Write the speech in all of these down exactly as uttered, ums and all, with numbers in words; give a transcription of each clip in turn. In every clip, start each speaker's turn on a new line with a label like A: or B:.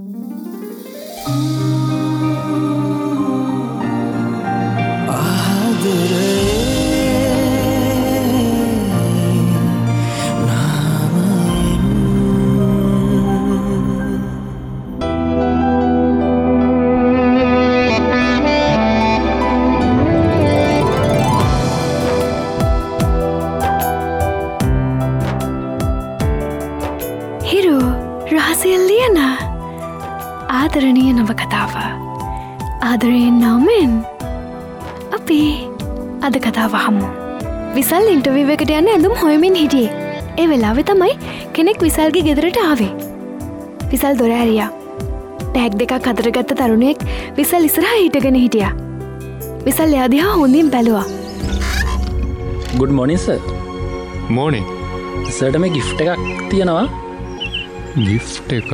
A: ආදරණීය නවකතාව ආදරයෙන් නමෙන් අපි අද කතාව අහමු. විසල් ඉන්ටර්විව් එකට යන්න ඇඳුම් හොයමින් හිටියේ. ඒ වෙලාවේ තමයි කෙනෙක් විසල්ගේ ගෙදරට ආවේ. විසල් දොර ඇරියා. ටැග් දෙකක් අතට ගත්ත තරුණයෙක් විසල් ඉස්සරහා හිටගෙන හිටියා. විසල් එයා දිහා හොඳින් බැලුවා.
B: good morning sir.
C: morning.
B: සර්ට මේ gift එකක් තියෙනවා.
C: gift එකක්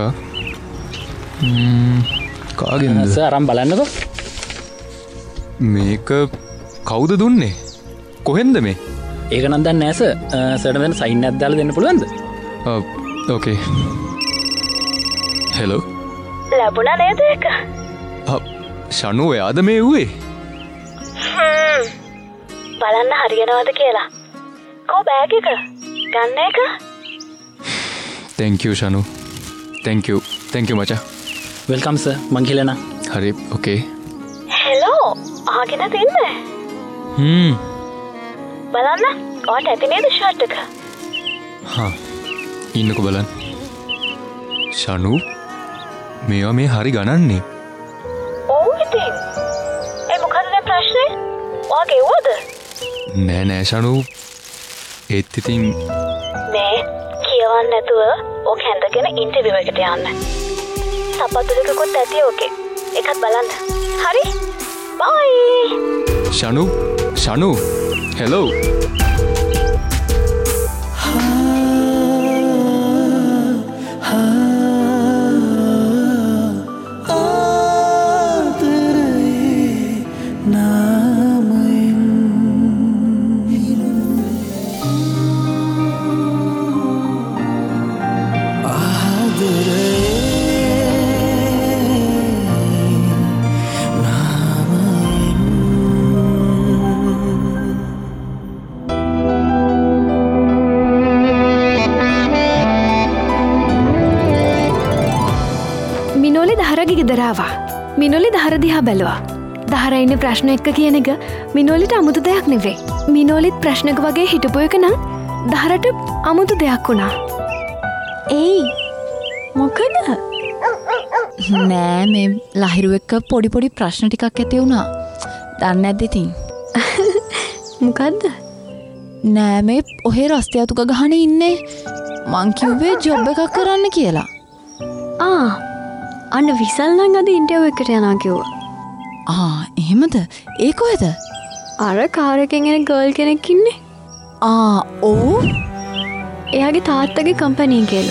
C: කාගෙන්ද?
B: සර් අරන් බලන්නකෝ.
C: මේක කවුද දුන්නේ? කොහෙන්ද මේ?
B: ඒක නම් දන්නේ නැහැ සර්. සර්ට වෙන සයින් එකක් දාලා දෙන්න පුළුවන්ද?
C: ඔව් ඕකේ. හෙලෝ.
A: ලැබුණා නේද ඒක?
C: ආ ෂනු එයාද මේ ඌවේ?
A: හ්ම්. බලන්න හරියනවද කියලා. කො බෑග් එක? ගන්න එක?
C: thank you Shanu. thank you. thank you මචං.
B: Welcome sir. මං කියලා නා.
C: හරි ඕකේ.
A: හෙලෝ. ආගෙන තින්නේ.
C: හ්ම්.
A: බලන්න. ඔයාට ඇති නේද ෂර්ට් එක?
C: හා. ඉන්නකෝ බලන්න. ෂනු මේවා මේ හරි ගණන්නේ.
A: ඔව් ඉතින්. ඒ මොකද දැන් ප්‍රශ්නේ? ඔයා ගෙවුවද?
C: නෑ නෑ ෂනු. ඒත් ඉතින්
A: මේ කියවන්න නැතුව ඔක හැඳගෙන ඉන්ටර්විව් එකට යන්න. සපත්තු දෙකකුත් ඇති ඕකේ. එකත් බලන්න. හරි? බයි.
C: ෂනු ෂනු හෙලෝ.
A: ගෙදරාවා. මිනෝලි දහර දිහා බැලුවා. දහර ඉන්නේ ප්‍රශ්න එක්ක කියන එක මිනෝලිට අමුතු දෙයක් නෙවෙයි. මිනෝලිත් ප්‍රශ්නක වගේ හිටපු එක නම් දහරට අමුතු දෙයක් වුණා.
D: ඒයි මොකද? නෑ මේ ලහිරු එක්ක පොඩි පොඩි ප්‍රශ්න ටිකක් ඇති වුණා. දන්නේ නැද්ද ඉතින්?
A: මොකද්ද?
D: නෑ මේ ඔහේ රස්තිය අතුක ගහන ඉන්නේ. මං කිව්වේ ජොබ් එකක් කරන්න කියලා.
A: ආ අන්න විසල් නම් අද ඉන්ටර්විව් එකට යනවා කිව්වා.
D: ආ එහෙමද? ඒ කොහෙද?
A: අර කාර් එකෙන් එන ගර්ල් කෙනෙක් ඉන්නේ.
D: ආ ඔව්.
A: එයාගේ තාත්තගේ කම්පැනි එකේලු.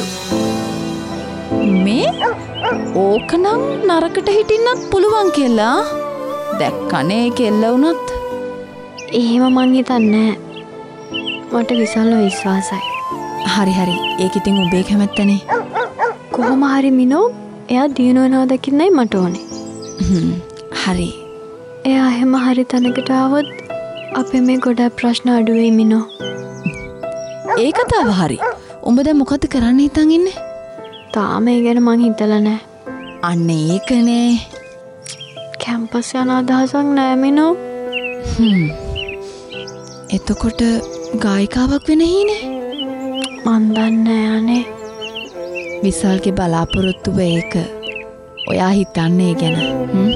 D: මේ ඕකනම් නරකට හිටින්නත් පුළුවන් කියලා. දැක්කනේ කෙල්ල වුණත්.
A: එහෙම මං හිතන්නේ මට විසල්ව විශ්වාසයි.
D: හරි හරි. ඒක ඉතින් ඔබේ කැමැත්තනේ.
A: කොහොම හරි මිනෝ එයා දිනු වෙනවා දකින්නයි මට ඕනේ.
D: හ්ම් හරි.
A: එයා හැම හරි තැනකට ආවොත් අපේ මේ ගොඩක් ප්‍රශ්න අඩු වෙයි මිනෝ.
D: ඒ කතාව හරි. උඹ දැන් මොකද කරන්න හිතන් ඉන්නේ?
A: තාම ඒ ගැන මං හිතලා නැහැ.
D: අන්න ඒකනේ.
A: කැම්පස් යන අදහසක් නැහැ මිනෝ.
D: හ්ම්. එතකොට ගායිකාවක් වෙන හීනේ?
A: මන් දන්නේ නැහැ.
D: විසල්ගේ බලාපොරොත්තුව ඒක. ඔයා හිතන්නේ ගැන. හ්ම්.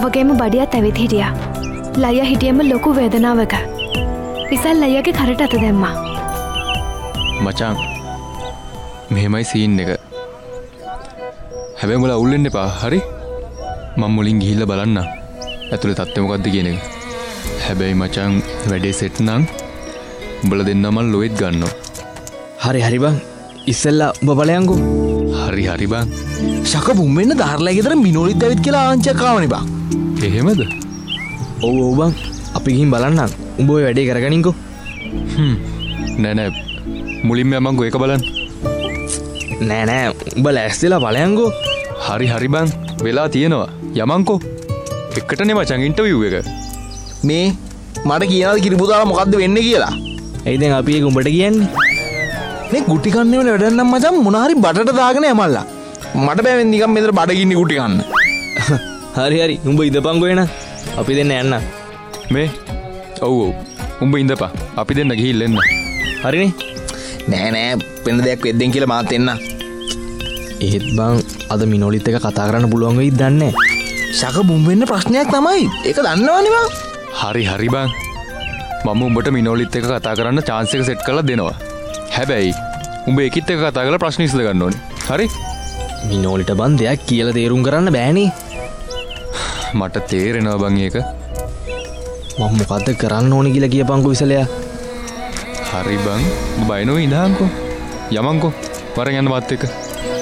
A: වගේම බඩියත් ඇවිත් හිටියා. ලයියා හිටියෙම ලොකු වේදනාවක. විසල් ලයියාගේ කරට අත දැම්මා.
C: මචං මෙහෙමයි සීන් එක. හැබැයි උඹලා අවුල් වෙන්න එපා. හරි? මම මුලින් ගිහිල්ලා බලන්න. ඇතුලේ තත්ත්වය මොකද්ද කියන එක. හැබැයි මචං වැඩේ සෙට් නම් උඹලා දෙන්නම ලොයිත් ගන්නවා.
E: හරි හරි බං. ඉස්සෙල්ලා උඹ බලයන්කෝ.
C: හරි හරි බං.
E: ශක බුම්වෙන්න දාර්ලා ගෙදර මිනෝලිත් ඇවිත් කියලා ආංචියක් ආවනේ බං.
C: එහෙමද?
E: ඔව් ඔව් බං. අපි ගිහින් බලන්නම්. උඹ ඔය වැඩේ කරගනින්කෝ.
C: හ්ම්. නෑ නෑ. මුලින්ම යමන්කෝ ඒක බලන්න.
E: නෑ නෑ උඹ ලෑස්තිලා බලයන්කෝ.
C: හරි හරි බං. වෙලා තියෙනවා. යමන්කෝ. එකටනේ මචං ඉන්ටර්විව් එක.
E: මේ මට කියනවාද කිරිපුදාලා මොකද්ද වෙන්නේ කියලා? එයි දැන් අපි ඒක උඹට කියන්නේ. මේ ගුටි කන්නේ වල වැඩක් නම් මචං මොන හරි බඩට දාගෙන යමල්ලා. මට බෑ නිකන් මෙතන බඩගින්නේ ගුටි කන්න. හරි හරි උඹ ඉඳපන්කෝ එන. අපි දෙන්න යන්න.
C: මේ ඔව් ඔව්. උඹ ඉඳපන්. අපි දෙන්න ගිහිල්ලා එන්න.
E: හරිනේ. නෑ නෑ වෙන දෙයක් වෙද්දෙන් කියලා මාත් එන්න. ඒත් බං අද මිනෝලිත් එක කතා කරන්න පුළුවන් වෙයිද දන්නේ නෑ. ශක බුම් වෙන්න ප්‍රශ්නයක් තමයි. ඒක දන්නවනේ බං.
C: හරි හරි බං. මම උඹට මිනෝලිත් එක කතා කරන්න chance එක සෙට් කරලා දෙනවා. හැබැයි උඹ ඒකිත් එක කතා කරලා ප්‍රශ්න විසඳ ගන්න ඕනේ. හරි?
E: මිනෝලිට බං දෙයක් කියලා තේරුම් කරන්න බෑනේ.
C: මට තේරෙනවා බං ඒක.
E: මම මොකද්ද කරන්න ඕනේ කියලා කියපන්කෝ විසලයා.
C: හරි බං. උඹ බය නොවී ඉඳහන්කෝ. යමන්කෝ. වරන් යන්න මාත් එක්ක.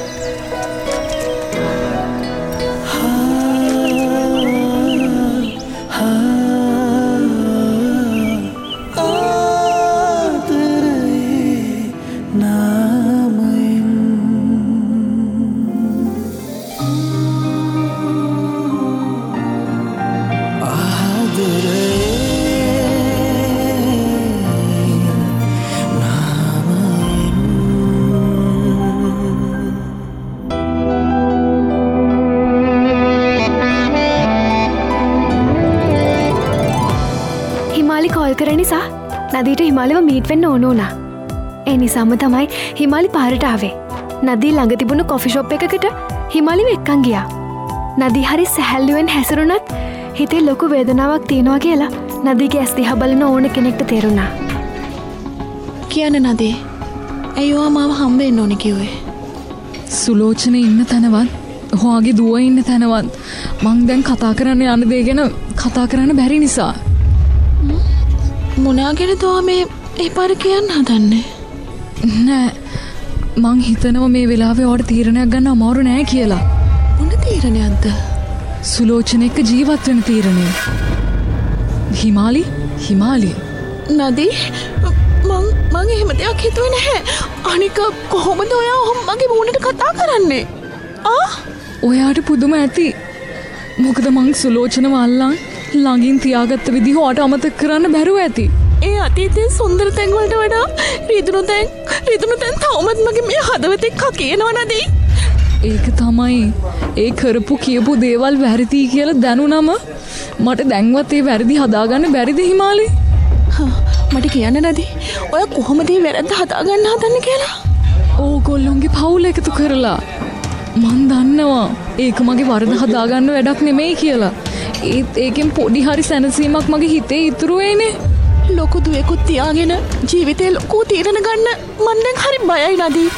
A: නදීට හිමාලිව මීට් වෙන්න ඕන වුණා. ඒ නිසාම තමයි හිමාලි පාරට ආවේ. නදී ළඟ තිබුණු කොෆි ෂොප් එකකට හිමාලිව එක්කන් ගියා. නදී හරි සැහැල්ලුවෙන් හැසිරුණත් හිතේ ලොකු වේදනාවක් තියෙනවා කියලා නදීගේ ඇස් දිහා බලන ඕන කෙනෙක්ට තේරුණා.
D: කියන්න නදී. ඇයි මාව හම්බ වෙන්න ඕනේ කිව්වේ?
F: සුලෝචන ඉන්න තැනවත්, ඔයාගේ දුව ඉන්න තැනවත් මං දැන් කතා කරන්න යන දේ ගැන කතා කරන්න බැරි නිසා.
D: මොනාගෙනද මේ ඒ පාර කියන්න හදන්නේ?
F: නෑ මං හිතනවා මේ වෙලාවේ ඔයාට තීරණයක් ගන්න අමාරු නෑ කියලා.
D: මොන තීරණයක්ද?
F: සුලෝචන එක්ක ජීවත් වෙන තීරණය. හිමාලි හිමාලි
D: නදී මං මං එහෙම දෙයක් හිතුවේ නැහැ. අනික කොහොමද ඔයා ඔහොම මගේ මූණට කතා කරන්නේ? ආ
F: ඔයාට පුදුම ඇති. මොකද මං සුලෝචනව අල්ලන් ළඟින් තියාගත්ත විදිහ ඔයාට අමතක කරන්න බැරුව ඇති.
D: ඒ අතීතයේ සුන්දර තැන් වලට වඩා රිදුණු තැන් රිදුණු තැන් තවමත් මගේ මේ හදවතේ කකියනවා නදී.
F: ඒක තමයි ඒ කරපු කියපු දේවල් වැරදි කියලා දැනුනම මට දැන්වත් ඒ වැරදි හදාගන්න බැරිද හිමාලි?
D: මට කියන්න නදී. ඔය කොහොමද මේ වැරද්ද හදාගන්න හදන්නේ කියලා?
F: ඕගොල්ලොන්ගේ පවුල එකතු කරලා. මන් දන්නවා ඒක මගේ වරද හදාගන්න වැඩක් නෙමෙයි කියලා. ඒත් ඒකෙන් පොඩි හරි සැනසීමක් මගේ හිතේ ඉතුරු වෙන්නේ.
D: ලොකු දුවෙකුත් තියාගෙන ජීවිතේ ලොකු තීරණ ගන්න මන් දැන් හරි බයයි නදී.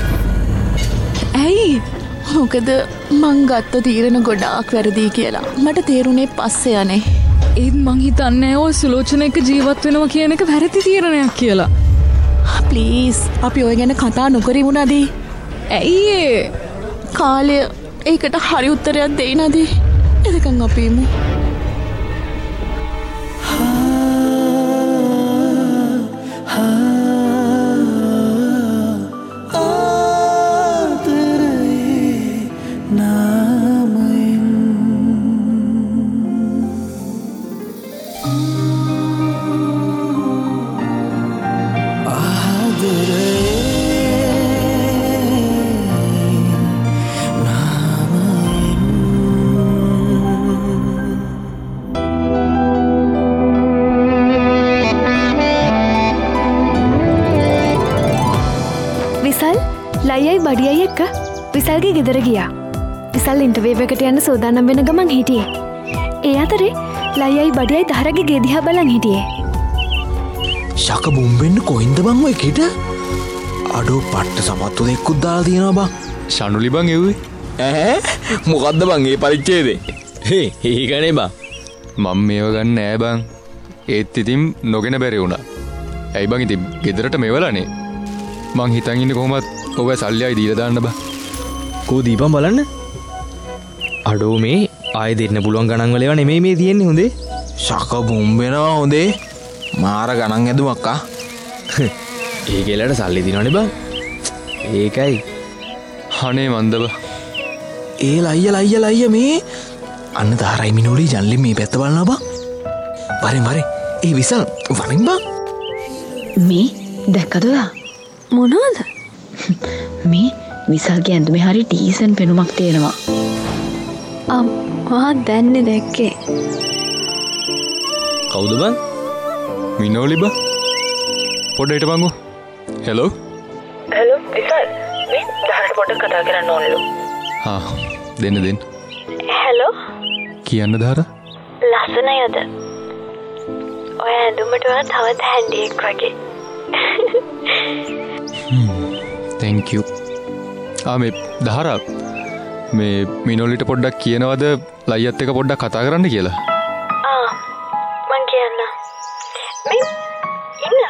F: ඇයි?
D: මොකද මං ගත්ත තීරණ ගොඩාක් වැරදි කියලා මට තේරුනේ පස්සේ යන්නේ.
F: ඒත් මං හිතන්නේ ඔය සුලෝචන එක්ක ජීවත් වෙනවා කියන එක වැරදි තීරණයක් කියලා.
D: ප්ලීස් අපි ඔය ගැන කතා නොකරමු නදී.
F: ඇයි ඒ?
D: කාලය ඒකට හරි උත්තරයක් දෙයි නදී. එදකන් අපිම
A: ලයියයි බඩියයි එක්ක විසල්ගේ ගෙදර ගියා. විසල් ඉන්ටර්විව් එකට යන්න සූදානම් වෙන ගමන් හිටියේ. ඒ අතරේ ලයයි බඩයයි දහරගේ ගෙදිහා බලන් හිටියේ.
E: ශක බුම්බෙන්න කොයින්ද බං ඔය කෙට? අඩෝ පට්ට සමත්තු දෙක්කුත් දාලා තියෙනවා බං.
C: ශනුලි බං එව්වේ.
E: ඇහැ මොකද්ද බං ඒ පරිච්ඡේදේ?
C: හේ ඒකනේ බං. මම මේව ගන්න නෑ බං. ඒත් ඉතින් නොගෙන බැරි වුණා. ඇයි බං ඉතින් ගෙදරට මෙවලානේ. මං හිතන් ඉන්නේ කොහොමත් ඔබ සල්ලියයි දීලා දාන්න බං.
E: කෝ දීපන් බලන්න. අඩෝ මේ ආයෙ දෙන්න පුළුවන් ගණන් වල ඒවා නෙමෙයි මේ තියෙන්නේ හොඳේ. ශක බුම්බෙනවා හොඳේ. මාර ගණන් ඇදුමක් ආ. ඒ කෙලට සල්ලි දිනවනේ බං. ඒකයි.
C: අනේ මන්දබ.
E: ඒ ලයිය ලයිය ලයිය මේ අන්න දාරයි මිනෝලි ජන්ලි මේ පැත්ත බලනවා බං. වරින් වරින් ඒ විසල් වරින් බං.
D: මේ දැක්කද ඔයා?
A: මොනවද?
D: මේ විසල්ගේ ඇඳුමේ හරි ඩීසන් පෙනුමක් තියෙනවා.
A: අම්මා දැන්නේ දැක්කේ.
E: කවුද බං?
C: මිනෝලි බං. පොඩ්ඩ හිටපන්කෝ. හෙලෝ.
D: හෙලෝ විසල්. මේ දහරට පොඩ්ඩක් කතා කරන්න ඕනලු.
C: හා දෙන්න දෙන්න.
A: හෙලෝ.
C: කියන්න දාර.
A: ලස්සනයද? ඔය ඇඳුමට වඩා තවත් හැන්ඩියෙක් වගේ.
C: Thank you. ආ මේ දහරා මේ මිනෝලිට පොඩ්ඩක් කියනවද ලයියත් එක පොඩ්ඩක් කතා කරන්න කියලා?
A: ආ මං කියන්න. මේ ඉන්න.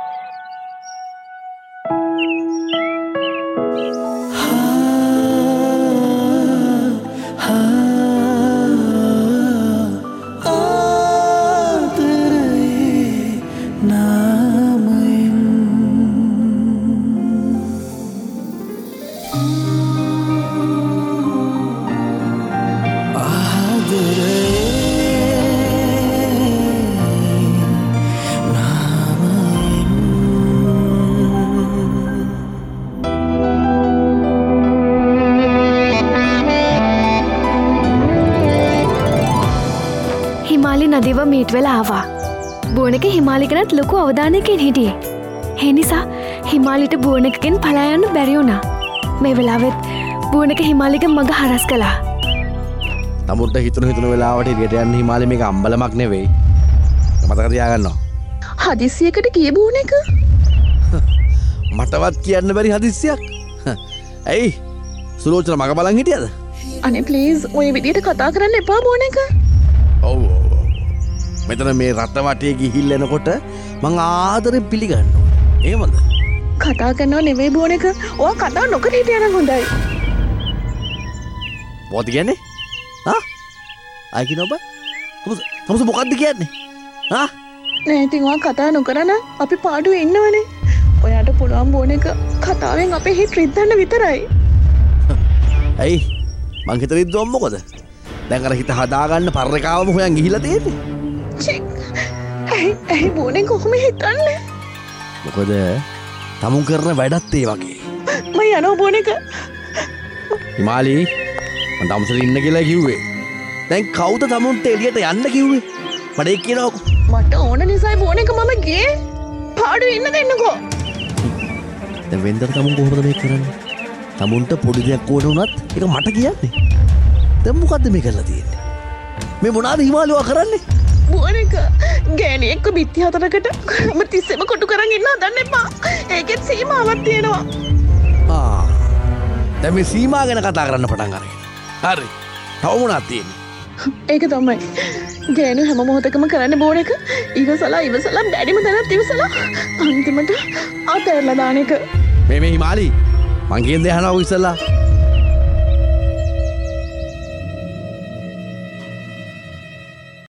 A: හිමාලි නදීව මීට් වෙලා ආවා. බුවනක හිමාලිකනත් ලොකු අවධානයකින් හිටියේ. ඒ නිසා හිමාලිට බුවනකකින් පලා යන්න බැරි වුණා. මේ වෙලාවෙත් බුවනක හිමාලික මග හරස් කළා.
E: තමුන්ට හිතුණු හිතුණු වෙලාවට එළියට යන්න හිමාලි මේක අම්බලමක් නෙවෙයි. මතක තියාගන්නවා.
D: හදිස්සියකට කියබුණ එක?
E: මටවත් කියන්න බැරි හදිස්සියක්. ඇයි? සුලෝචන මග බලන් හිටියද?
D: අනේ ප්ලීස් ඔය විදියට කතා කරන්න එපා බෝන එක.
E: ඔව් ඔව්. මෙතන මේ රට වටේ ගිහිල්ලා එනකොට මං ආදරෙන් පිළිගන්න ඕනේ. එහෙමද?
D: කතා කරනව නෙවෙයි බෝන එක. ඔයා කතා නොකර හිටියනම් හොඳයි.
E: මොකද කියන්නේ? හා? ආයි කිනොබ? තමුස තමුස මොකද්ද කියන්නේ? හා?
D: නෑ ඉතින් ඔයා කතා නොකරන අපි පාඩුවේ ඉන්නවනේ. ඔයාට පුළුවන් බෝන එක කතාවෙන් අපේ හිත රිද්දන්න විතරයි.
E: ඇයි? මං හිත රිද්දුවම් මොකද? දැන් අර හිත හදාගන්න පරකාවම හොයන් ගිහිල්ලා තියෙන්නේ.
D: චික්. ඇයි ඇයි බෝන එක කොහොම හිතන්නේ?
E: මොකද තමුන් කරන වැඩත් ඒ වගේ.
D: මම යනවා බෝන එක.
E: හිමාලි මං තමුසට ඉන්න කියලා කිව්වේ. දැන් කවුද තමුන්ට එළියට යන්න කිව්වේ? මට ඒක කියනකො.
D: මට ඕන නිසායි බෝන එක මම ගියේ. පාඩුවේ ඉන්න දෙන්නකෝ.
E: දැන් වෙන්දර තමුන් කොහොමද මේක කරන්නේ? තමුන්ට පොඩි දෙයක් ඕන වුණත් ඒක මට කියන්නේ. දැන් මොකද්ද මේ කරලා තියෙන්නේ? මේ මොනවාද හිමාලුවා කරන්නේ?
D: බෝන එක ගෑණි එක්ක බිත්ති හතරකට ඔබ තිස්සෙම කොටු කරන් ඉන්න හදන්න එපා. ඒකෙත් සීමාවක් තියෙනවා.
E: ආ. දැන් මේ සීමා ගැන කතා කරන්න පටන් අරගෙන. හරි. තව මොනවද තියෙන්නේ?
D: ඒක තමයි. ගෑනු හැම මොහොතකම කරන්න බෝන එක ඉවසලා ඉවසලා බැරිම දැනත් ඉවසලා අන්තිමට අතෑරලා දාන එක.
E: මේ මේ හිමාලි මං කියන දේ අහනවා ඉස්සලා.